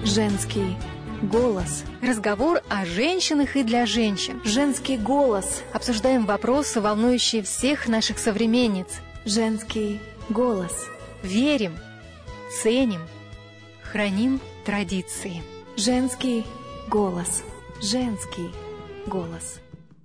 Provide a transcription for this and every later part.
Женский голос. Разговор о женщинах и для женщин. Женский голос. Обсуждаем вопросы, волнующие всех наших современниц. Женский голос. Верим, ценим, храним традиции. Женский голос. Женский голос.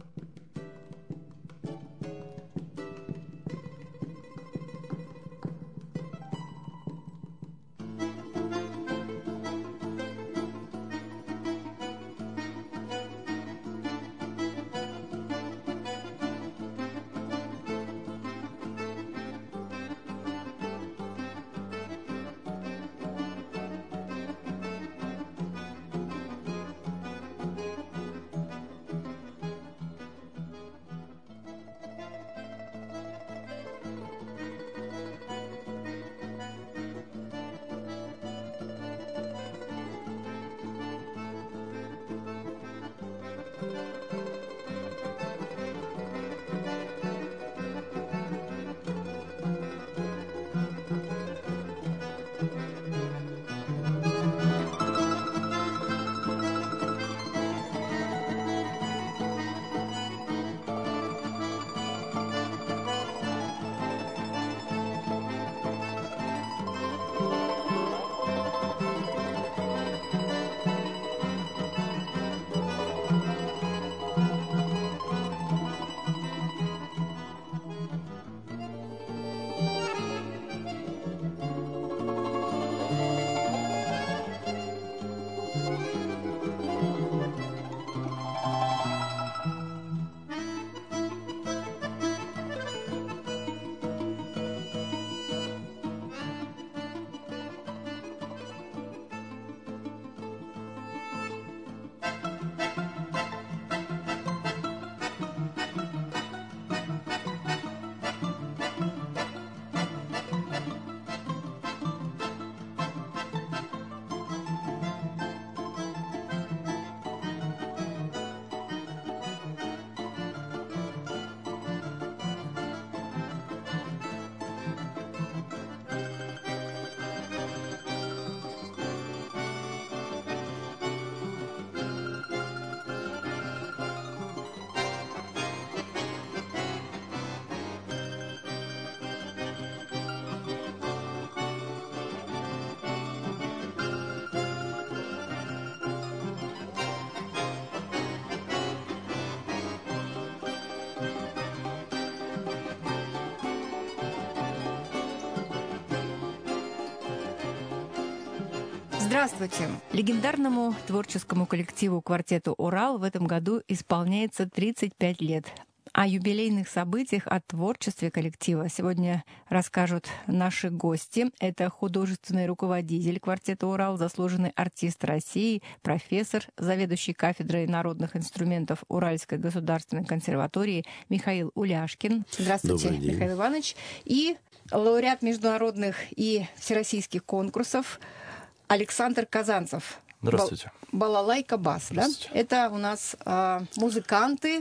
Здравствуйте! Легендарному творческому коллективу «Квартету Урал» в этом году исполняется 35 лет. О юбилейных событиях, о творчестве коллектива сегодня расскажут наши гости. Это художественный руководитель «Квартета Урал», заслуженный артист России, профессор, заведующий кафедрой народных инструментов Уральской государственной консерватории Михаил Уляшкин. Здравствуйте, Михаил Иванович. И лауреат международных и всероссийских конкурсов Александр Казанцев. Здравствуйте. Балалайка бас, да? Это у нас музыканты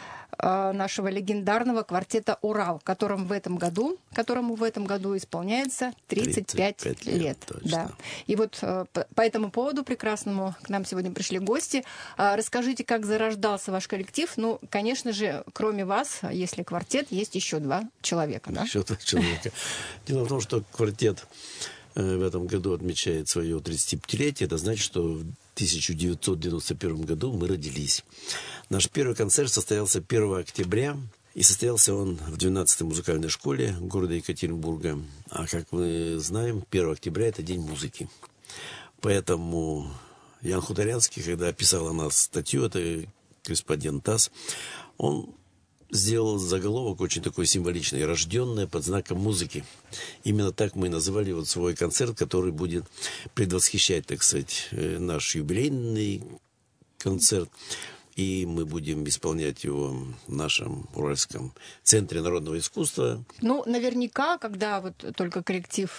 нашего легендарного квартета «Урал», которому в этом году исполняется 35 лет. Да. И вот по этому поводу прекрасному к нам сегодня пришли гости. Расскажите, как зарождался ваш коллектив? Ну, конечно же, кроме вас, если квартет, есть еще два человека. Да? Еще два человека. Дело в том, что квартет в этом году отмечает свое 35-летие. Это значит, что в 1991 году мы родились. Наш первый концерт состоялся 1 октября, и состоялся он в 12-й музыкальной школе города Екатеринбурга. А как мы знаем, 1 октября – это День музыки. Поэтому Ян Хуторянский, когда писал о нас статью, это корреспондент ТАСС, он сделал заголовок очень такой символичный: «Рожденная под знаком музыки». Именно так мы называли вот свой концерт, который будет предвосхищать, так сказать, наш юбилейный концерт. И мы будем исполнять его в нашем Уральском центре народного искусства. Ну, наверняка, когда вот только коллектив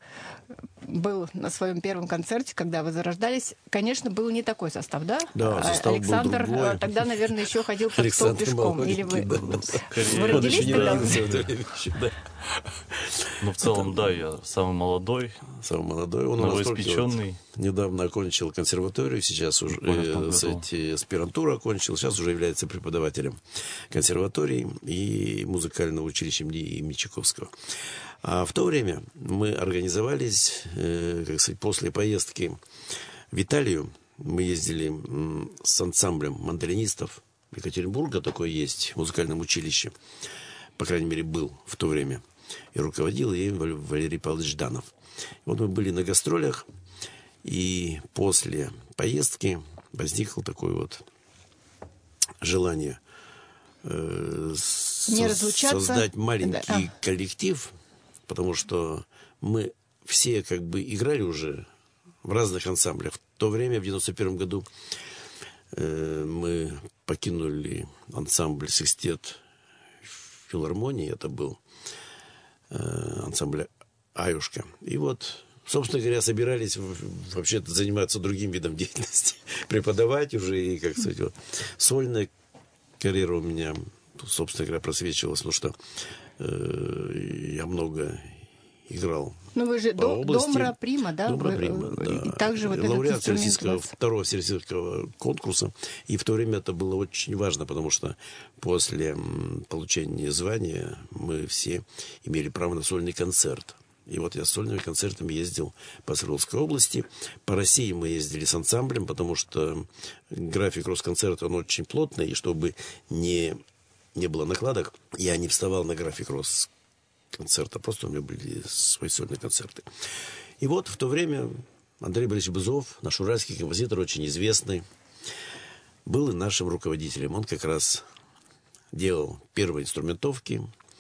был на своем первом концерте, когда вы зарождались, конечно, был не такой состав, да? Да, состав Александр был другой. Тогда, наверное, еще ходил под стол пешком. Или вы родились тогда? Ну, в целом, да, я самый молодой. Самый молодой. Он новоиспеченный. Вот недавно окончил консерваторию, сейчас уже аспирантуру окончил, сейчас уже является преподавателем консерватории и музыкального училища имени Чайковского. А в то время мы организовались, как сказать, после поездки в Италию. Мы ездили с ансамблем мандолинистов Екатеринбурга, такое есть, в музыкальном училище. По крайней мере, был в то время. И руководил им Валерий Павлович Жданов. Вот мы были на гастролях, и после поездки возникло такое вот желание создать маленький коллектив, потому что мы все как бы играли уже в разных ансамблях. В то время, в 91 году, мы покинули ансамбль «Секстет» филармонии, это был ансамбль «Аюшка». И вот, собственно говоря, собирались вообще-то заниматься другим видом деятельности, преподавать уже, и, как сказать, вот, сольная карьера у меня, собственно говоря, просвечивалась, потому что я много играл. Ну, вы же домра прима, да? Домра прима, да. И также вот лауреат второго всероссийского конкурса. И в то время это было очень важно, потому что после получения звания мы все имели право на сольный концерт. И вот я с сольными концертами ездил по Свердловской области. По России мы ездили с ансамблем, потому что график Росконцерта, он очень плотный. И чтобы не было накладок, я не вставал на график Росконцерта. Просто у меня были свои сольные концерты. И вот в то время Андрей Борисович Бызов, наш уральский композитор, очень известный, был и нашим руководителем. Он как раз делал первые инструментовки.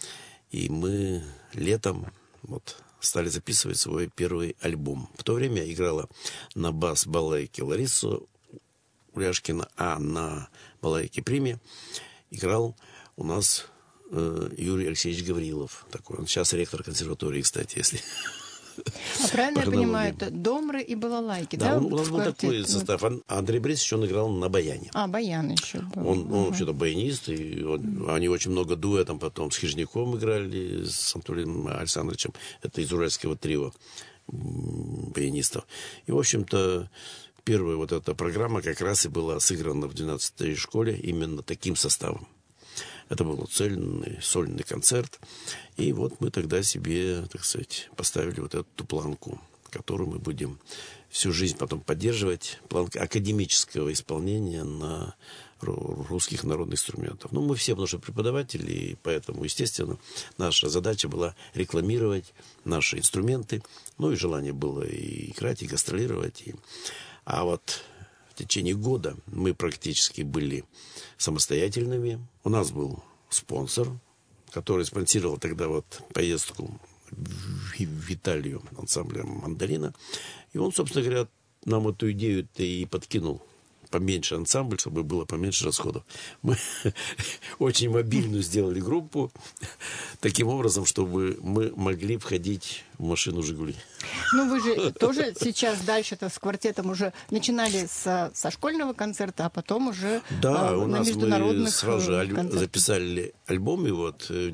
И мы летом стали записывать свой первый альбом. В то время играла на бас-балалайке Лариса Уляшкина, а на балалайке приме играл у нас Юрий Алексеевич Гаврилов. Такой. Он сейчас ректор консерватории, кстати, если... А правильно я понимаю, это домры и балалайки, да? У нас был такой состав. Андрей Борисович, он играл на баяне. А, баян еще был. Он вообще-то баянист, и они очень много дуэтом потом с Хижняком играли, с Анатолием Александровичем. Это из уральского трио баянистов. И, в общем-то, первая вот эта программа как раз и была сыграна в 12-й школе именно таким составом. Это был цельный сольный концерт. И вот мы тогда себе, так сказать, поставили вот эту планку, которую мы будем всю жизнь потом поддерживать. Планка академического исполнения на русских народных инструментах. Ну, мы все, потому что преподаватели, и поэтому, естественно, наша задача была рекламировать наши инструменты. Ну, и желание было и играть, и гастролировать. А вот в течение года мы практически были самостоятельными. У нас был спонсор, который спонсировал тогда вот поездку в Италию ансамблем «Мандолина». И он, собственно говоря, нам эту идею-то и подкинул. Поменьше ансамбль, чтобы было поменьше расходов. Мы очень мобильную сделали группу, таким образом, чтобы мы могли входить в машину «Жигули». Ну, вы же тоже сейчас дальше-то с квартетом уже начинали со школьного концерта, а потом уже на международных мы сразу же записали альбом, и вот в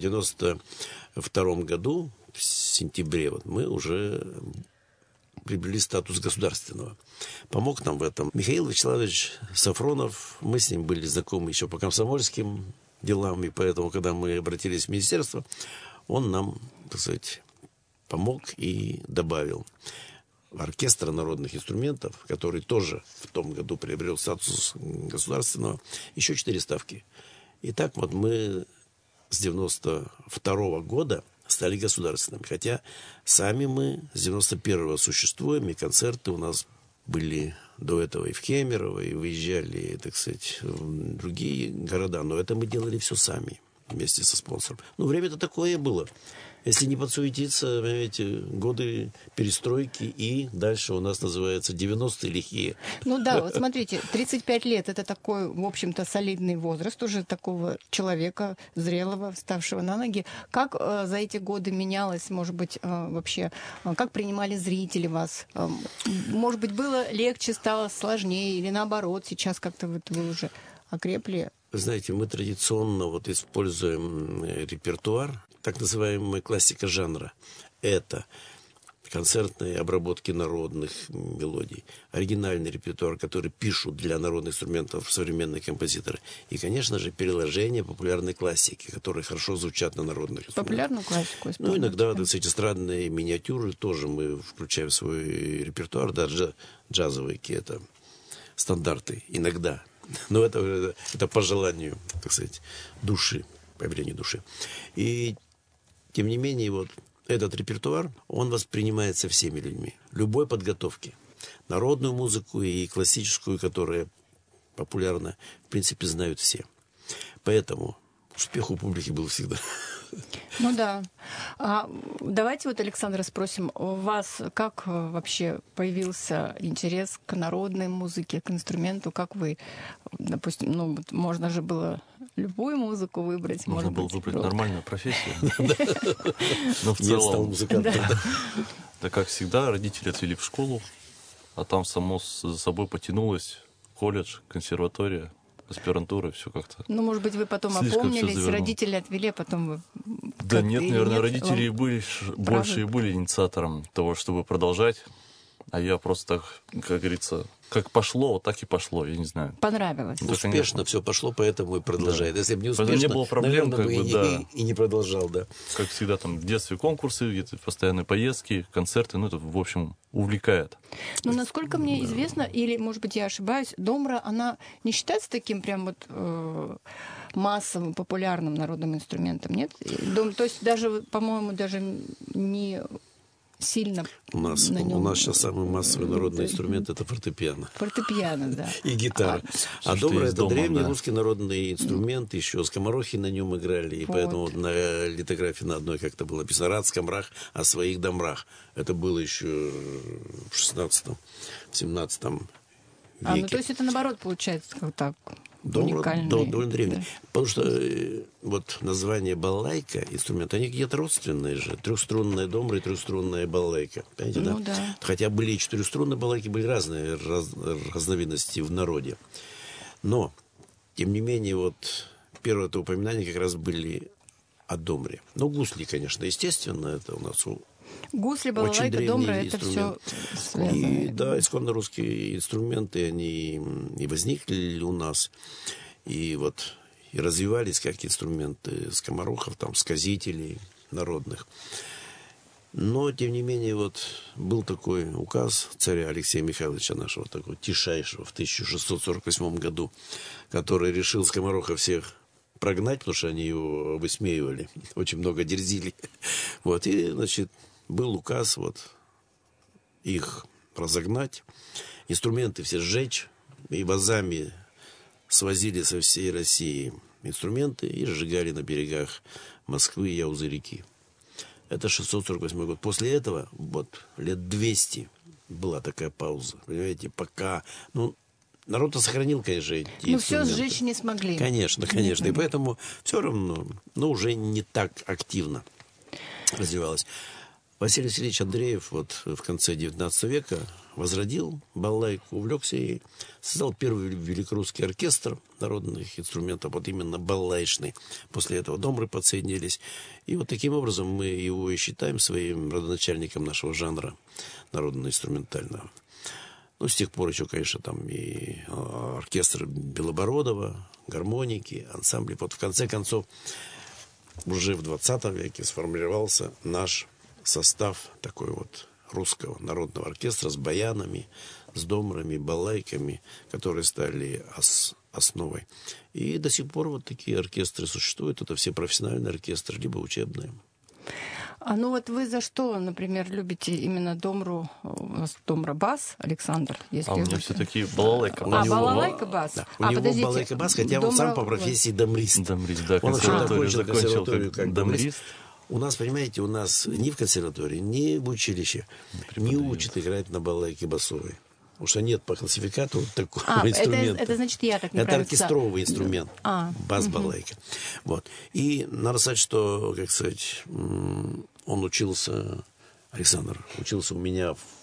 92-м году, в сентябре, вот мы уже приобрели статус государственного. Помог нам в этом Михаил Вячеславович Сафронов. Мы с ним были знакомы еще по комсомольским делам, и поэтому, когда мы обратились в министерство, он нам, так сказать, помог и добавил оркестра народных инструментов, который тоже в том году приобрел статус государственного, еще 4 ставки. И так вот мы с 92-го года стали государственными. Хотя сами мы с 91-го существуем, и концерты у нас были до этого и в Кемерово, и выезжали, так сказать, в другие города. Но это мы делали все сами, вместе со спонсором. Ну, время-то такое было. Если не подсуетиться, понимаете, годы перестройки, и дальше у нас называется 90-е лихие. Ну да, вот смотрите, 35 лет – это такой, в общем-то, солидный возраст уже такого человека, зрелого, вставшего на ноги. Как за эти годы менялось, может быть, вообще, как принимали зрители вас? Может быть, было легче, стало сложнее, или наоборот, сейчас как-то вы уже окрепли? Вы знаете, мы традиционно вот используем репертуар, так называемая классика жанра. это концертные обработки народных мелодий, оригинальный репертуар, который пишут для народных инструментов современные композиторы. И, конечно же, переложение популярной классики, которые хорошо звучат на народных инструментах. Популярную классику исполняете? Ну, иногда, так сказать, эстрадные миниатюры тоже мы включаем в свой репертуар, даже джазовые какие-то стандарты иногда. Но это по желанию, так сказать, души, по велению души. И, тем не менее, вот этот репертуар, он воспринимается всеми людьми. Любой подготовки. Народную музыку и классическую, которая популярна, в принципе, знают все. Поэтому успех у публики был всегда. Ну да. Давайте вот, Александра, спросим, у вас как вообще появился интерес к народной музыке, к инструменту? Как вы, допустим, ну, можно же было любую музыку выбрать. Можно было выбрать нормальную профессию. Но в Я стал целом, музыкантом. да, как всегда, родители отвели в школу, а там само за собой потянулось колледж, консерватория, аспирантура, все как-то. Ну, может быть, вы потом Слишком всё опомнились, завернул. родители отвели, а потом вы... Да как-то нет, или наверное, нет? родители Вам больше и были инициатором того, чтобы продолжать. А я просто так, как говорится, как пошло, так и пошло, я не знаю. понравилось. Да, Успешно конечно. все пошло, поэтому и продолжает. Да. Если бы не Поэтому успешно, не было проблем, наверное, как бы бы, и, да. и не продолжал, да. Как всегда, там в детстве конкурсы, где-то постоянные поездки, концерты, ну это, в общем, увлекает. Но насколько мне известно, или, может быть, я ошибаюсь, домбра, она не считается таким прям вот массовым, популярным народным инструментом, нет? То есть даже, по-моему, даже не сильно У нас сейчас самый массовый народный инструмент — это фортепиано. Фортепиано, да. И гитара. Всё, А что домбра — есть это дома, древний да. русский народный инструмент. Еще скоморохи на нем играли. И Вот. поэтому на литографии на одной как-то было написано «Рад скомрах о своих домрах». Это было еще в 16-м, в 17-м веке. Ну то есть это наоборот получается как так. Домбра уникальный. довольно древний. Да. Потому что вот название балалайка, инструмент, они где-то родственные же. Трехструнная домбра и трехструнная балалайка. Понимаете, Ну да? да. Хотя были и четырехструнные балалайки, были разные разновидности в народе. Но, тем не менее, вот первое это упоминание как раз были о домбре. Ну, гусли, конечно, естественно, это у нас Гусли, очень балалайка, древний домбра, это все инструмент. И да, исконно русские инструменты, они и возникли у нас, и вот и развивались как инструменты скоморохов, там, сказителей народных. Но, тем не менее, вот был такой указ царя Алексея Михайловича нашего, такого тишайшего, в 1648 году, который решил скоморохов всех прогнать, потому что они его высмеивали, очень много дерзили. Вот, и, значит, был указ вот их разогнать, инструменты все сжечь, и вазами свозили со всей России инструменты и сжигали на берегах Москвы и Яузы-реки. Это 648 год. После этого, вот, лет 200 была такая пауза, понимаете, пока, ну, народ сохранил, конечно, эти Ну, все инструменты. сжечь не смогли. Конечно, конечно. И поэтому все равно, ну, уже не так активно развивалось. Василий Васильевич Андреев вот в конце 19 века возродил балалайку, увлекся и создал первый великорусский оркестр народных инструментов, вот именно балалайчный. После этого домбры подсоединились. И вот таким образом мы его и считаем своим родоначальником нашего жанра народно-инструментального. Ну, с тех пор еще, конечно, там и оркестр Белобородова, гармоники, ансамбли. Вот в конце концов, уже в 20 веке сформировался наш состав такой вот русского народного оркестра с баянами, с домбрами, балалайками, которые стали основой. И до сих пор вот такие оркестры существуют. Это все профессиональные оркестры, либо учебные. Ну вот вы за что, например, любите именно домбру? У вас домбра-бас, Александр? Если А у меня все-таки балалайка. балалайка-бас? Да. У него балалайка-бас, хотя он сам по профессии домбрист. Домбрист, да, Он вообще консерваторию закончил консерваторию как домбрист. У нас, понимаете, ни в консерватории, ни в училище не учат играть на балалайке басовой. Потому что нет по классификату вот такого инструмента. Это значит, я так не Это оркестровый инструмент. Бас-балалайка. Вот. И надо сказать, что, как сказать, он учился, Александр, учился у меня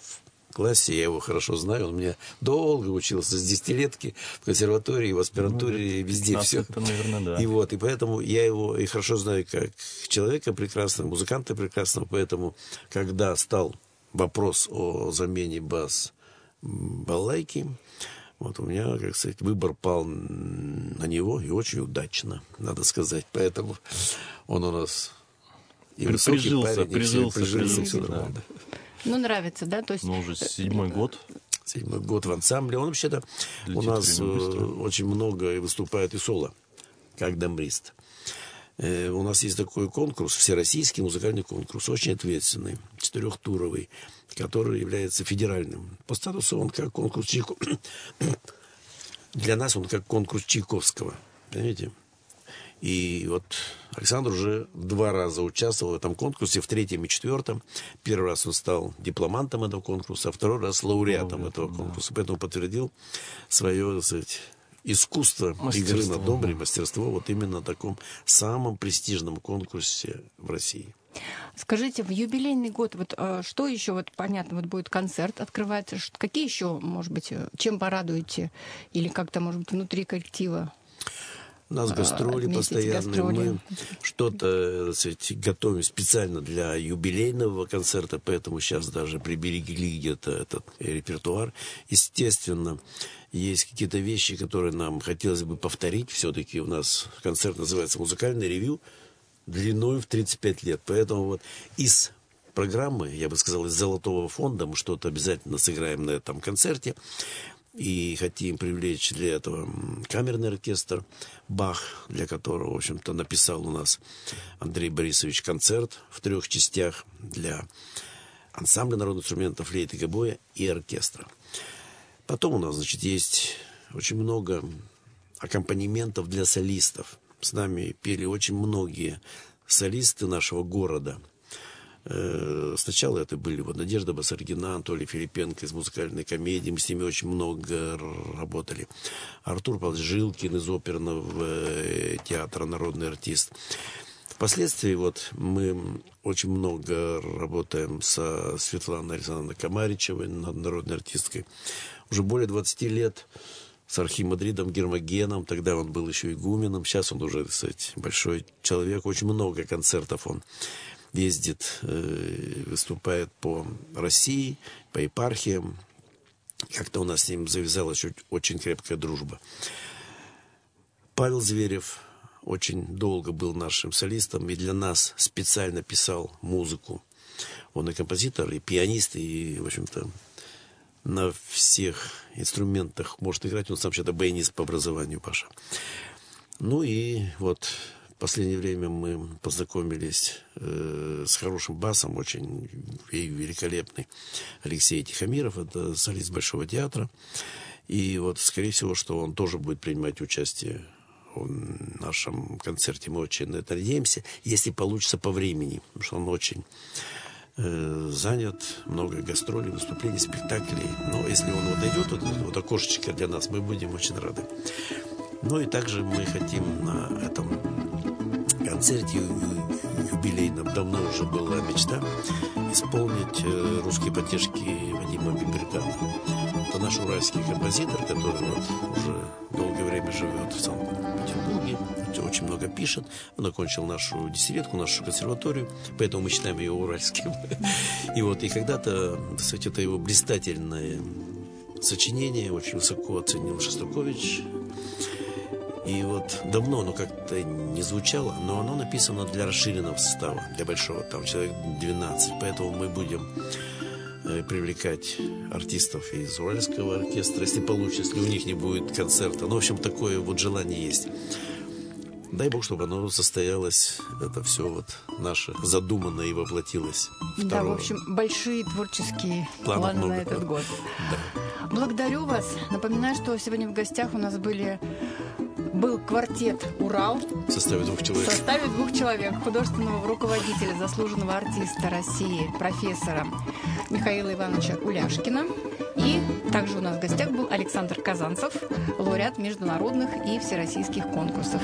классе, я его хорошо знаю, он у меня долго учился с 10-летки в консерватории, в аспирантуре, везде все. Наверное, да. И поэтому я его и хорошо знаю как человека прекрасного, музыканта прекрасного, поэтому, когда стал вопрос о замене бас-балалайки, вот у меня, как сказать, выбор пал на него, и очень удачно, надо сказать. Поэтому он у нас и высокий парень, прижился, все нормально. Ну, нравится, да? То есть... Ну, уже 7-й год. 7-й год в ансамбле. Он вообще-то у нас очень много и выступает и соло, как дамбрист. У нас есть такой конкурс, всероссийский музыкальный конкурс, очень ответственный, 4-туровый, который является федеральным. По статусу он как конкурс Чайковского. Для нас он как конкурс Чайковского. Понимаете? И вот Александр уже 2 раза участвовал в этом конкурсе, в 3-м и 4-м. Первый раз он стал дипломантом этого конкурса, а 2-й раз лауреатом этого конкурса. Поэтому подтвердил свое, так сказать, искусство игры на домбре, мастерство вот именно на таком самом престижном конкурсе в России. Скажите, в юбилейный год, вот что еще, вот понятно, вот будет концерт открывается, какие еще, может быть, чем порадуете, или как-то, может быть, внутри коллектива? У нас гастроли постоянные, мы что-то, так сказать, готовим специально для юбилейного концерта, поэтому сейчас даже приберегли где-то этот репертуар. Естественно, есть какие-то вещи, которые нам хотелось бы повторить. Все-таки у нас концерт называется «Музыкальный ревью» длиной в 35 лет. Поэтому вот из программы, я бы сказал, из золотого фонда мы что-то обязательно сыграем на этом концерте. И хотим привлечь для этого камерный оркестр «Бах», для которого, в общем-то, написал у нас Андрей Борисович концерт в 3 частях для ансамбля народных инструментов, флейты, гобоя и оркестра. Потом у нас, значит, есть очень много аккомпанементов для солистов. С нами пели очень многие солисты нашего города. Сначала это были вот Надежда Басаргина, Анатолий Филипенко из музыкальной комедии. Мы с ними очень много работали. Артур Павлович Жилкин из оперного театра, народный артист. Впоследствии вот мы очень много работаем со Светланой Александровной Комаричевой, народной артисткой. Уже более 20 лет с архимандритом Гермогеном. Тогда он был еще игуменом. Сейчас он уже, кстати, большой человек. Очень много концертов он ездит, выступает по России, по епархиям. Как-то у нас с ним завязалась очень крепкая дружба. Павел Зверев очень долго был нашим солистом и для нас специально писал музыку. Он и композитор, и пианист, и, в общем-то, на всех инструментах может играть. Он сам вообще-то баянист по образованию, Паша. Ну и вот в последнее время мы познакомились с хорошим басом, очень великолепный Алексей Тихомиров, это солист Большого театра. И вот, скорее всего, что он тоже будет принимать участие в нашем концерте. Мы очень на это надеемся, если получится по времени, потому что он очень занят, много гастролей, выступлений, спектаклей. Но если он вот дойдет, вот окошечко для нас, мы будем очень рады. Ну и также мы хотим на этом концерте юбилейном, давно уже была мечта, исполнить русские потешки Вадима Бибергана. Это наш уральский композитор, который вот уже долгое время живет в Санкт-Петербурге, очень много пишет. Он окончил нашу 10-летку, нашу консерваторию, поэтому мы считаем его уральским. И вот, и когда-то, кстати, это его блистательное сочинение очень высоко оценил Шостакович. И вот давно оно как-то не звучало, но оно написано для расширенного состава, для большого, там человек 12. Поэтому мы будем привлекать артистов из Уральского оркестра, если получится, если у них не будет концерта. Ну, в общем, такое вот желание есть. Дай Бог, чтобы оно состоялось, это все вот наше задуманное и воплотилось. Да, в общем, большие творческие планы на этот год. Да. Благодарю вас. Напоминаю, что сегодня в гостях у нас был квартет «Урал» в составе 2 человек. В составе 2 человек. Художественного руководителя, заслуженного артиста России, профессора Михаила Ивановича Уляшкина. И также у нас в гостях был Александр Казанцев, лауреат международных и всероссийских конкурсов.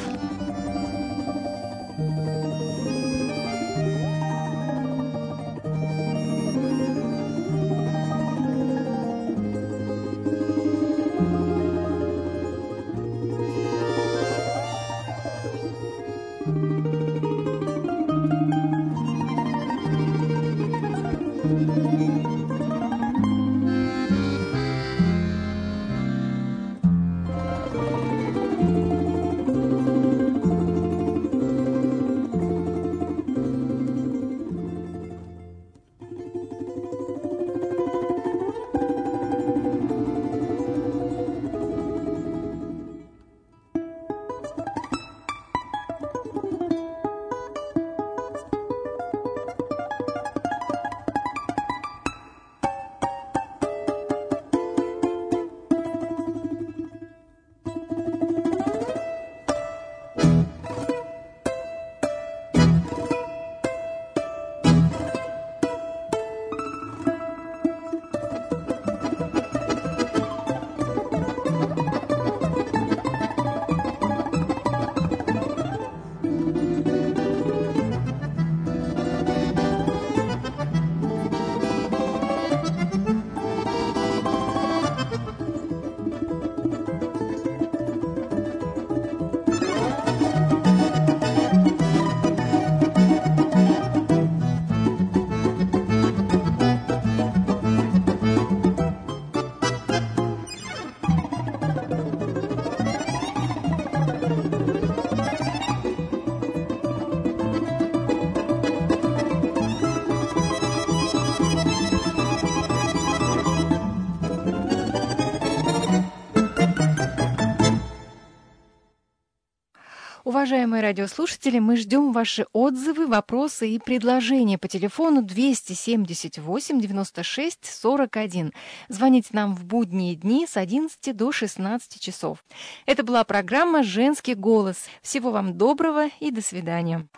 уважаемые радиослушатели, мы ждем ваши отзывы, вопросы и предложения по телефону 278 96 41. Звоните нам в будние дни с 11 до 16 часов. Это была программа «Женский голос». Всего вам доброго и до свидания.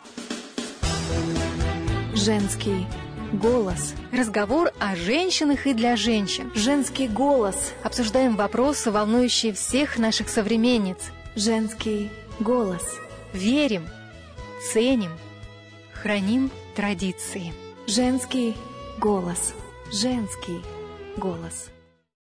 Женский голос. Разговор о женщинах и для женщин. Женский голос. Обсуждаем вопросы, волнующие всех наших современниц. Женский голос. Верим, ценим, храним традиции. Женский голос. Женский голос.